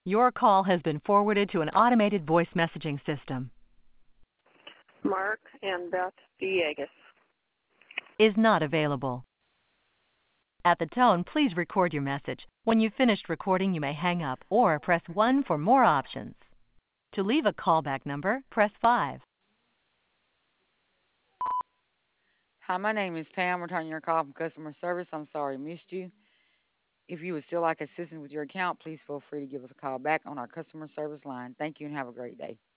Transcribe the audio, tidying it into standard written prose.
Your call has been forwarded to an automated voice messaging system. Mark and Beth Villegas. Is not available. At the tone, please record your message. When you've finished recording, you may hang up or press 1 for more options. To leave a callback number, press 5. Hi, my name is Pam. Returning your call from customer service. I'm sorry I missed you. If you would still like assistance with your account, please feel free to give us a call back on our customer service line. Thank you and have a great day.